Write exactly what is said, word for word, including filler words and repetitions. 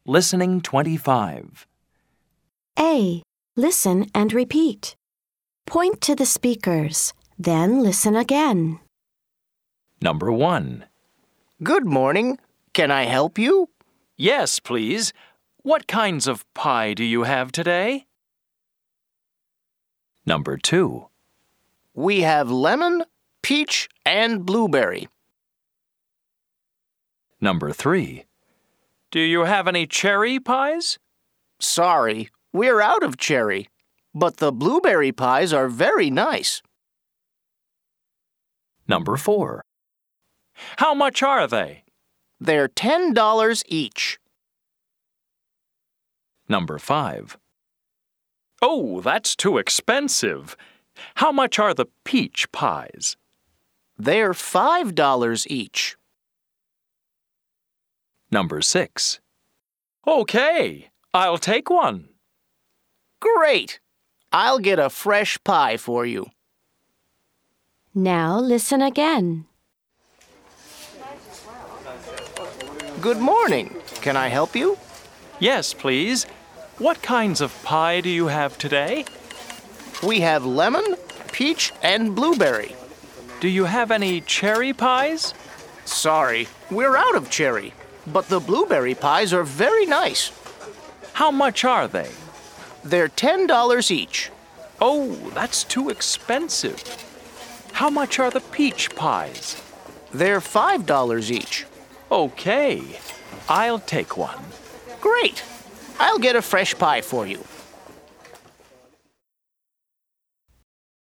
Listening twenty-five. A. Listen and repeat. Point to the speakers, then listen again. Number one. Good morning. Can I help you? Yes, please. What kinds of pie do you have today? Number two. We have lemon, peach, and blueberry. Number three. Do you have any cherry pies? Sorry, we're out of cherry, but the blueberry pies are very nice. Number four. How much are they? They're ten dollars each. Number five. Oh, that's too expensive. How much are the peach pies? They're five dollars each. Number six. Okay, I'll take one. Great! I'll get a fresh pie for you. Now listen again. Good morning. Can I help you? Yes, please. What kinds of pie do you have today? We have lemon, peach, and blueberry. Do you have any cherry pies? Sorry, we're out of cherry, but the blueberry pies are very nice. How much are they? They're ten dollars each. Oh, that's too expensive. How much are the peach pies? They're five dollars each. Okay, I'll take one. Great! I'll get a fresh pie for you.